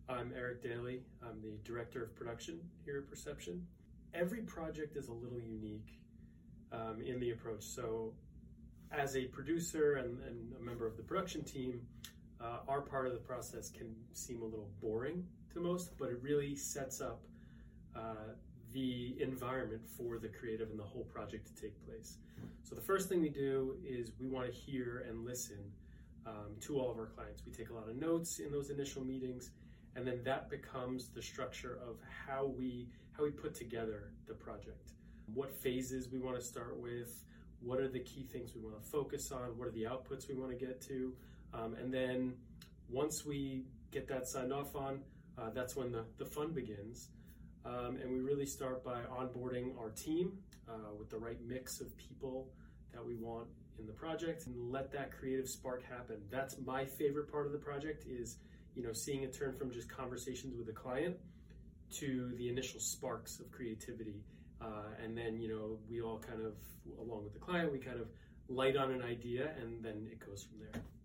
I'm Eric Daly. I'm the Director of Production here at Perception. Every project is a little unique in the approach. So as a producer and a member of the production team, our part of the process can seem a little boring to most, but it really sets up the environment for the creative and the whole project to take place. So the first thing we do is we want to hear and listen to all of our clients. We take a lot of notes in those initial meetings, and then that becomes the structure of how we put together the project. What phases we want to start with, what are the key things we want to focus on, what are the outputs we want to get to, and then once we get that signed off on, that's when the fun begins. And we really start by onboarding our team with the right mix of people that we want in the project and let that creative spark happen. That's my favorite part of the project is, seeing it turn from just conversations with the client to the initial sparks of creativity. And then, we all kind of, along with the client, we kind of light on an idea and then it goes from there.